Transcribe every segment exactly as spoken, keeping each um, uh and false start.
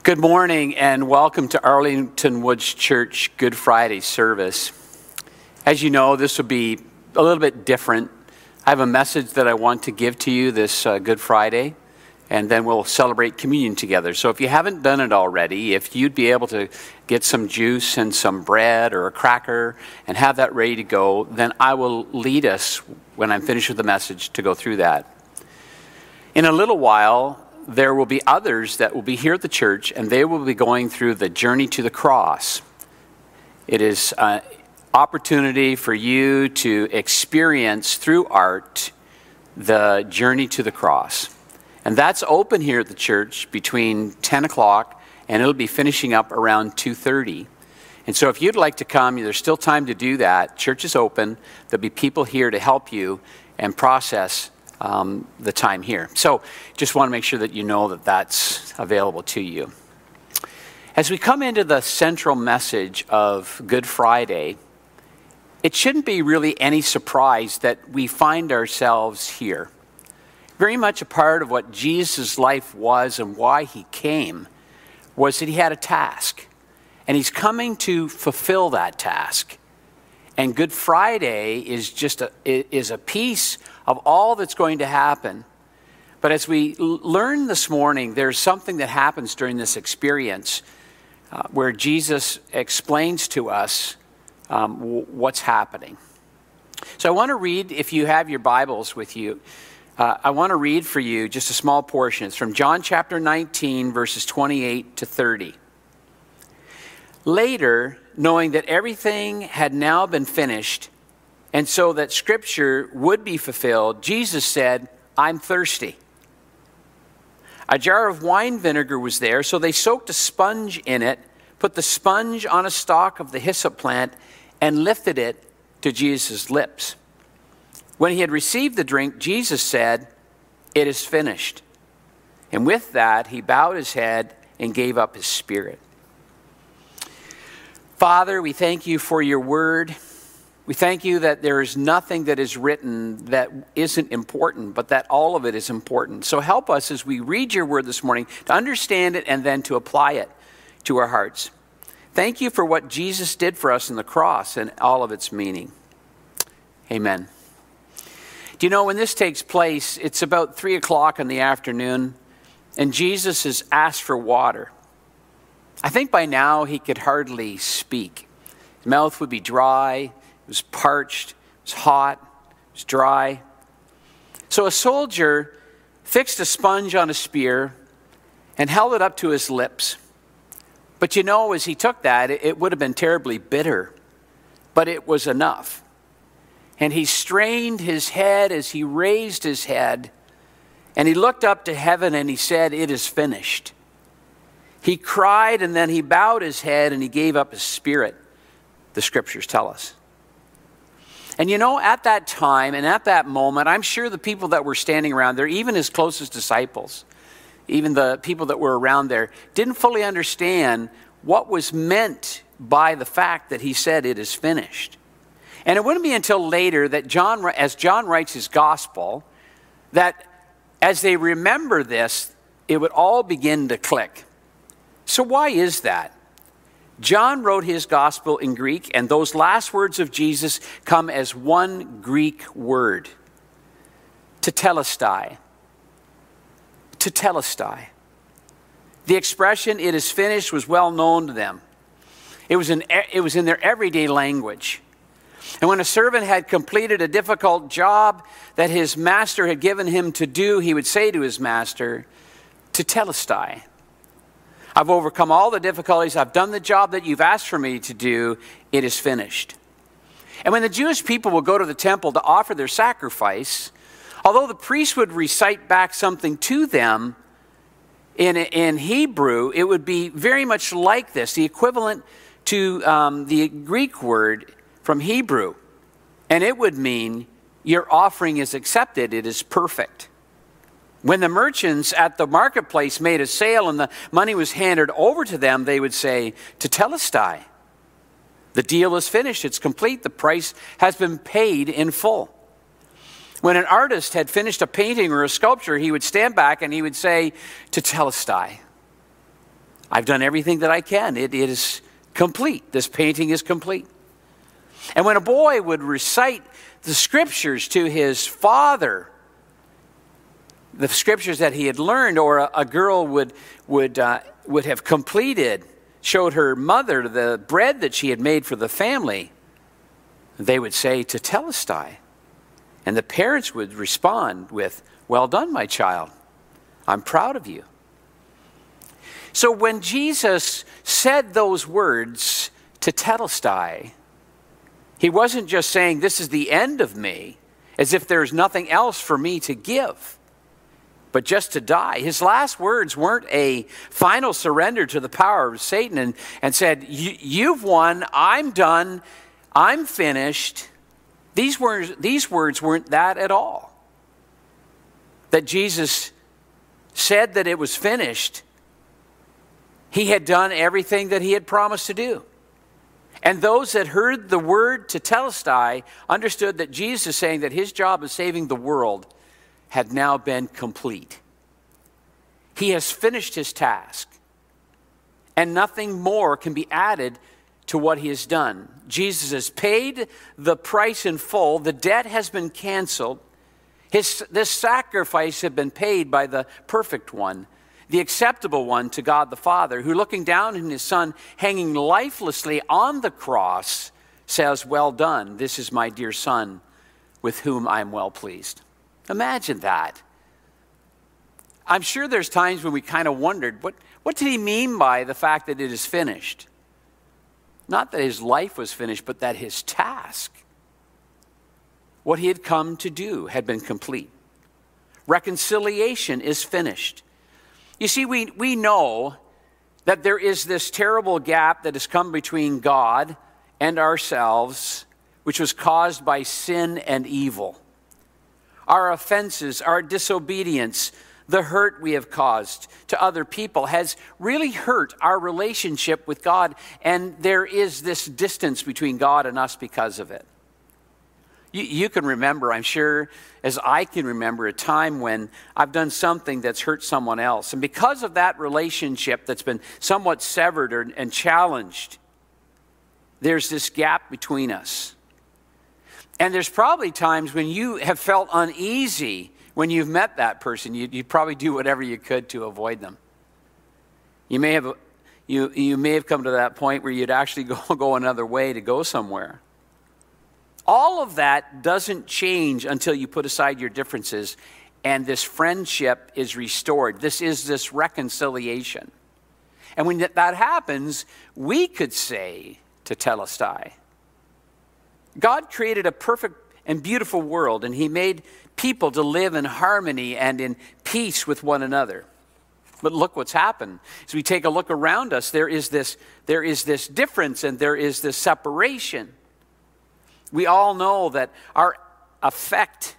Good morning and welcome to Arlington Woods Church Good Friday service. As you know, this will be a little bit different. I have a message that I want to give to you this uh, Good Friday, and then we'll celebrate communion together. So if you haven't done it already, if you'd be able to get some juice and some bread or a cracker and have that ready to go, then I will lead us when I'm finished with the message to go through that. In a little while, there will be others that will be here at the church, and they will be going through the journey to the cross. It is an opportunity for you to experience through art the journey to the cross. And that's open here at the church between ten o'clock, and it'll be finishing up around two thirty. And so if you'd like to come, there's still time to do that. Church is open. There'll be people here to help you and process Um, the time here. So just want to make sure that you know that that's available to you. As we come into the central message of Good Friday, it shouldn't be really any surprise that we find ourselves here. Very much a part of what Jesus' life was and why he came was that he had a task, and he's coming to fulfill that task. And Good Friday is just a, is a piece of all that's going to happen. But as we l- learn this morning, there's something that happens during this experience uh, where Jesus explains to us um, w- what's happening. So I want to read, if you have your Bibles with you, uh, I want to read for you just a small portion. It's from John chapter nineteen, verses twenty-eight to thirty. Later, knowing that everything had now been finished, and so that Scripture would be fulfilled, Jesus said, "I'm thirsty." A jar of wine vinegar was there, so they soaked a sponge in it, put the sponge on a stalk of the hyssop plant, and lifted it to Jesus' lips. When he had received the drink, Jesus said, "It is finished." And with that, he bowed his head and gave up his spirit. Father, we thank you for your word. We thank you that there is nothing that is written that isn't important, but that all of it is important. So help us as we read your word this morning to understand it and then to apply it to our hearts. Thank you for what Jesus did for us on the cross and all of its meaning. Amen. Do you know when this takes place, it's about three o'clock in the afternoon, and Jesus has asked for water. I think by now he could hardly speak. His mouth would be dry. It was parched, it was hot, it was dry. So a soldier fixed a sponge on a spear and held it up to his lips. But you know, as he took that, it, it would have been terribly bitter, but it was enough. And he strained his head as he raised his head, and he looked up to heaven and he said, "It is finished." He cried, and then he bowed his head and he gave up his spirit, the scriptures tell us. And you know, at that time and at that moment, I'm sure the people that were standing around there, even his closest disciples, even the people that were around there, didn't fully understand what was meant by the fact that he said, "It is finished." And it wouldn't be until later that John, as John writes his gospel, that as they remember this, it would all begin to click. So why is that? John wrote his gospel in Greek, and those last words of Jesus come as one Greek word, tetelestai. Tetelestai. The expression, "it is finished," was well known to them. It was in, it was in their everyday language. And when a servant had completed a difficult job that his master had given him to do, he would say to his master, "Tetelestai. I've overcome all the difficulties. I've done the job that you've asked for me to do. It is finished." And when the Jewish people would go to the temple to offer their sacrifice, although the priest would recite back something to them in, in Hebrew, it would be very much like this, the equivalent to um, the Greek word from Hebrew. And it would mean, "Your offering is accepted. It is perfect." When the merchants at the marketplace made a sale and the money was handed over to them, they would say, "Tetelestai. The deal is finished. It's complete. The price has been paid in full." When an artist had finished a painting or a sculpture, he would stand back and he would say, "Tetelestai. I've done everything that I can. It, it is complete. This painting is complete. And when a boy would recite the scriptures to his father, the scriptures that he had learned, or a, a girl would, would, uh, would have completed, showed her mother the bread that she had made for the family, they would say, "Tetelestai." And the parents would respond with, "Well done, my child. I'm proud of you." So when Jesus said those words, "Tetelestai," he wasn't just saying, "This is the end of me," as if there's nothing else for me to give, but just to die. His last words weren't a final surrender to the power of Satan and, and said, "You've won, I'm done, I'm finished." These words, these words weren't that at all. That Jesus said that it was finished. He had done everything that he had promised to do. And those that heard the word Tetelestai understood that Jesus is saying that his job of saving the world had now been complete. He has finished his task, and nothing more can be added to what he has done. Jesus has paid the price in full. The debt has been canceled. His, this sacrifice had been paid by the perfect one, the acceptable one to God the Father, who, looking down on his Son hanging lifelessly on the cross, says, "Well done, this is my dear Son, with whom I am well pleased." Imagine that. I'm sure there's times when we kind of wondered, what, what did he mean by the fact that it is finished? Not that his life was finished, but that his task, what he had come to do, had been complete. Reconciliation is finished. You see, we, we know that there is this terrible gap that has come between God and ourselves, which was caused by sin and evil. Our offenses, our disobedience, the hurt we have caused to other people has really hurt our relationship with God, and there is this distance between God and us because of it. You, you can remember, I'm sure, as I can remember, a time when I've done something that's hurt someone else, and because of that relationship that's been somewhat severed or, and challenged, there's this gap between us. And there's probably times when you have felt uneasy when you've met that person. You'd, you'd probably do whatever you could to avoid them. You may have you you may have come to that point where you'd actually go, go another way to go somewhere. All of that doesn't change until you put aside your differences and this friendship is restored. This is this reconciliation. And when that happens, we could say Tetelestai. God created a perfect and beautiful world, and he made people to live in harmony and in peace with one another. But look what's happened. As we take a look around us, there is this, there is this difference and there is this separation. We all know that our effect,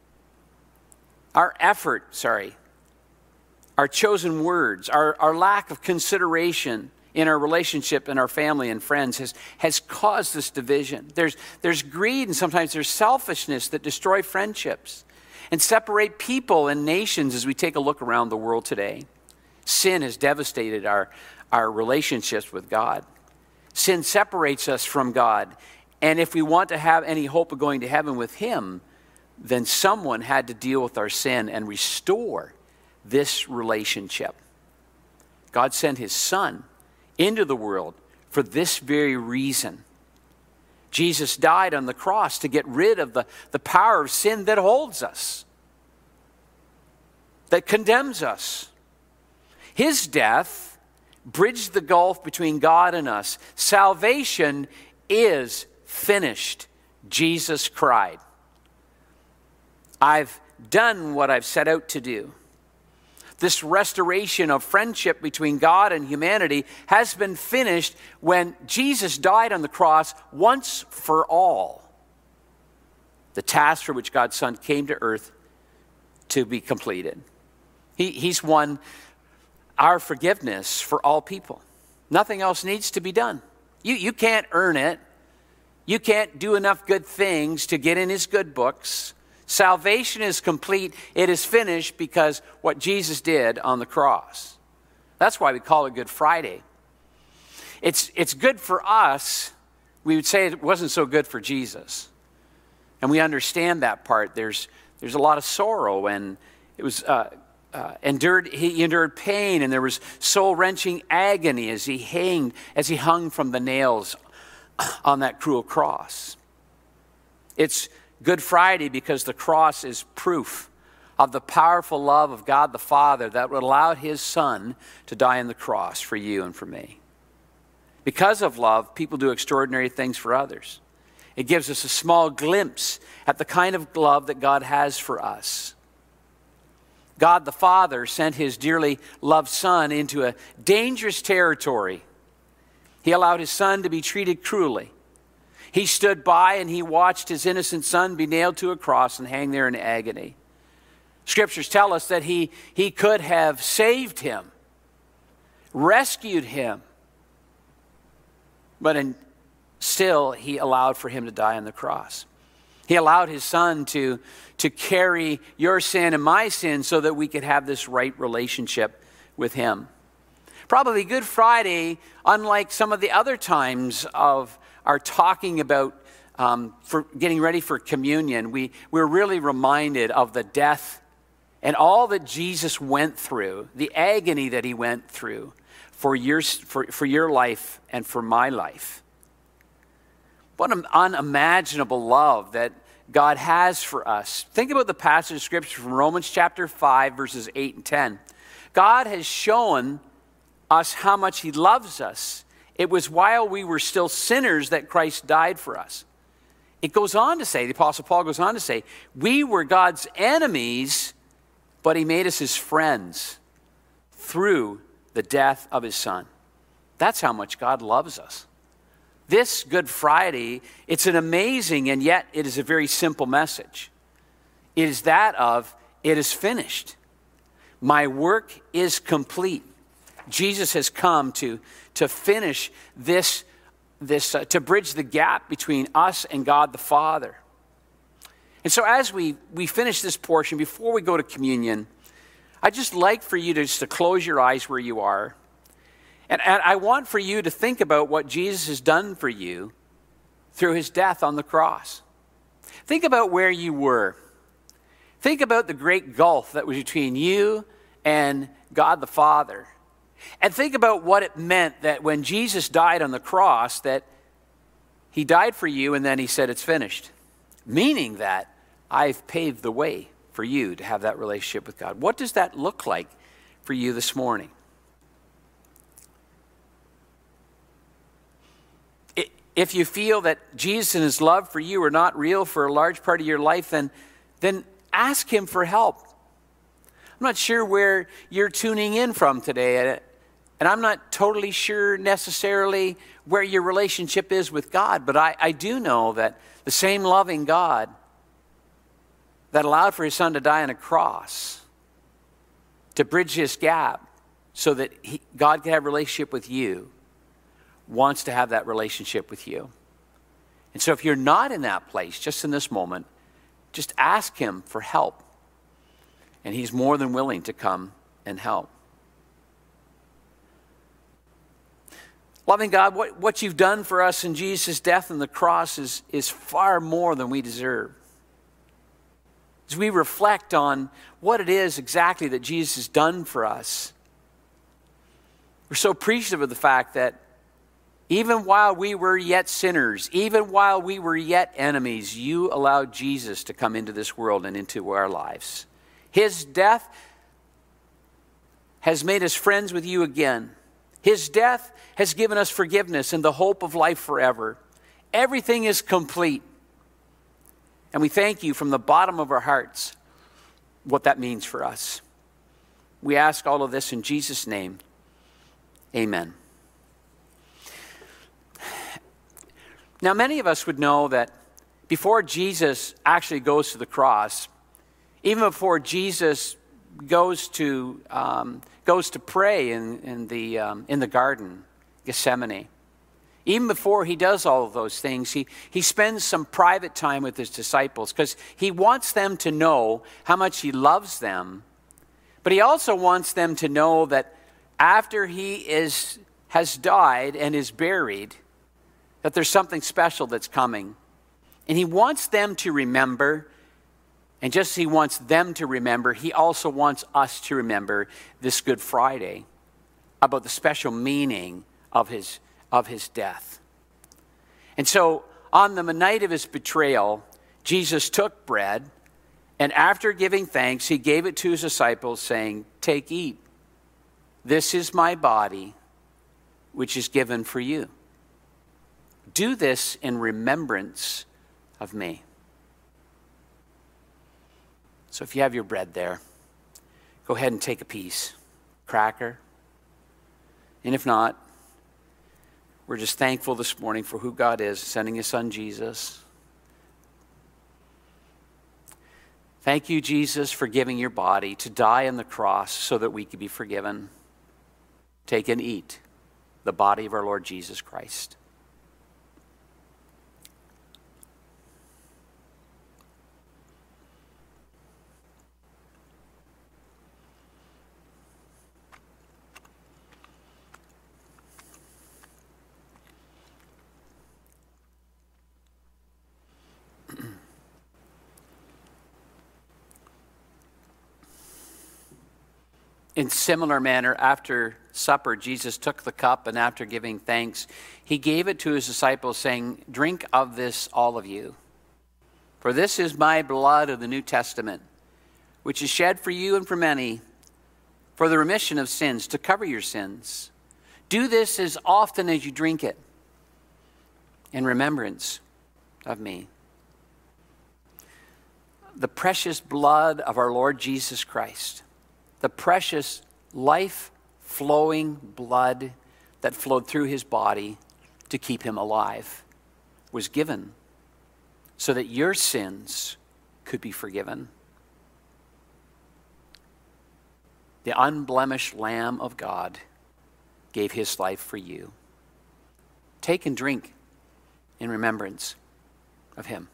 our effort, sorry, our chosen words, our, our lack of consideration in our relationship and our family and friends has, has caused this division. There's, there's greed and sometimes there's selfishness that destroy friendships and separate people and nations as we take a look around the world today. Sin has devastated our, our relationships with God. Sin separates us from God. And if we want to have any hope of going to heaven with him, then someone had to deal with our sin and restore this relationship. God sent his Son into the world for this very reason. Jesus died on the cross to get rid of the, the power of sin that holds us, that condemns us. His death bridged the gulf between God and us. Salvation is finished. Jesus cried, "I've done what I've set out to do." This restoration of friendship between God and humanity has been finished when Jesus died on the cross once for all. The task for which God's Son came to earth to be completed. He, he's won our forgiveness for all people. Nothing else needs to be done. You, you can't earn it. You can't do enough good things to get in his good books. Salvation is complete. It is finished because what Jesus did on the cross. That's why we call it Good Friday. It's, it's good for us. We would say it wasn't so good for Jesus. And we understand that part. There's, there's a lot of sorrow, and it was uh, uh, endured. He endured pain, and there was soul-wrenching agony as he hanged, as he hung from the nails on that cruel cross. It's Good Friday because the cross is proof of the powerful love of God the Father that would allow his Son to die on the cross for you and for me. Because of love, people do extraordinary things for others. It gives us a small glimpse at the kind of love that God has for us. God the Father sent his dearly loved Son into a dangerous territory. He allowed his Son to be treated cruelly. He stood by and he watched his innocent Son be nailed to a cross and hang there in agony. Scriptures tell us that he, he could have saved him, rescued him, but in, still he allowed for him to die on the cross. He allowed his Son to, to carry your sin and my sin so that we could have this right relationship with him. Probably Good Friday, unlike some of the other times of our talking about um, for getting ready for communion, we, we're really reminded of the death and all that Jesus went through, the agony that he went through for your, for, for your life and for my life. What an unimaginable love that God has for us. Think about the passage of Scripture from Romans chapter five, verses eight and ten. God has shown us how much he loves us. It was while we were still sinners that Christ died for us. It goes on to say, the Apostle Paul goes on to say, we were God's enemies, but he made us his friends through the death of his Son. That's how much God loves us. This Good Friday, it's an amazing and yet it is a very simple message. It is that of, it is finished. My work is complete. Jesus has come to, to finish this, this uh, to bridge the gap between us and God the Father. And so as we, we finish this portion, before we go to communion, I'd just like for you to just to close your eyes where you are. And, and I want for you to think about what Jesus has done for you through his death on the cross. Think about where you were. Think about the great gulf that was between you and God the Father. And think about what it meant that when Jesus died on the cross, that he died for you and then he said, it's finished. Meaning that I've paved the way for you to have that relationship with God. What does that look like for you this morning? If you feel that Jesus and his love for you are not real for a large part of your life, then, then ask him for help. I'm not sure where you're tuning in from today, and I'm not totally sure necessarily where your relationship is with God, but I, I do know that the same loving God that allowed for his Son to die on a cross to bridge this gap so that he, God could have a relationship with you, wants to have that relationship with you. And so if you're not in that place, just in this moment, just ask him for help. And he's more than willing to come and help. Loving God, what, what you've done for us in Jesus' death on the cross is, is far more than we deserve. As we reflect on what it is exactly that Jesus has done for us, we're so appreciative of the fact that even while we were yet sinners, even while we were yet enemies, you allowed Jesus to come into this world and into our lives. His death has made us friends with you again. His death has given us forgiveness and the hope of life forever. Everything is complete. And we thank you from the bottom of our hearts what that means for us. We ask all of this in Jesus' name. Amen. Now, many of us would know that before Jesus actually goes to the cross, even before Jesus goes to um, goes to pray in, in the um, in the garden, Gethsemane, even before he does all of those things, he, he spends some private time with his disciples because he wants them to know how much he loves them, but he also wants them to know that after he is, has died and is buried, that there's something special that's coming. And he wants them to remember, and just as he wants them to remember, he also wants us to remember this Good Friday about the special meaning of his, of his death. And so on the night of his betrayal, Jesus took bread, and after giving thanks, he gave it to his disciples, saying, "Take, eat. This is my body, which is given for you. Do this in remembrance of me." So if you have your bread there, go ahead and take a piece, cracker. And if not, we're just thankful this morning for who God is, sending his son Jesus. Thank you, Jesus, for giving your body to die on the cross so that we could be forgiven. Take and eat the body of our Lord Jesus Christ. In similar manner, after supper, Jesus took the cup, and after giving thanks, he gave it to his disciples, saying, "Drink of this, all of you. For this is my blood of the New Testament, which is shed for you and for many, for the remission of sins, to cover your sins. Do this as often as you drink it, in remembrance of me." The precious blood of our Lord Jesus Christ, the precious life-flowing blood that flowed through his body to keep him alive, was given so that your sins could be forgiven. The unblemished Lamb of God gave his life for you. Take and drink in remembrance of him.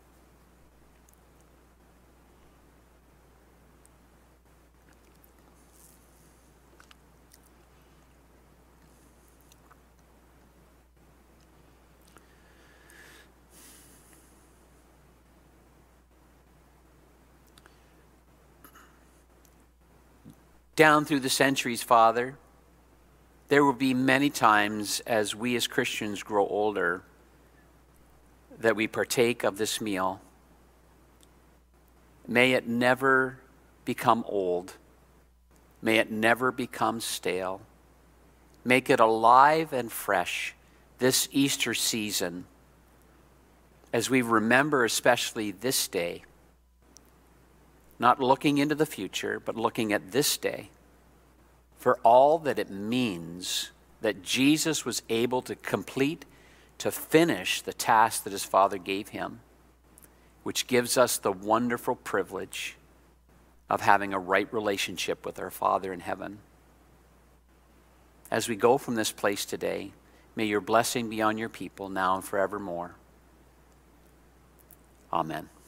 Down through the centuries, Father, there will be many times as we as Christians grow older that we partake of this meal. May it never become old. May it never become stale. Make it alive and fresh this Easter season as we remember especially this day, not looking into the future, but looking at this day for all that it means that Jesus was able to complete, to finish the task that his Father gave him, which gives us the wonderful privilege of having a right relationship with our Father in heaven. As we go from this place today, may your blessing be on your people now and forevermore. Amen.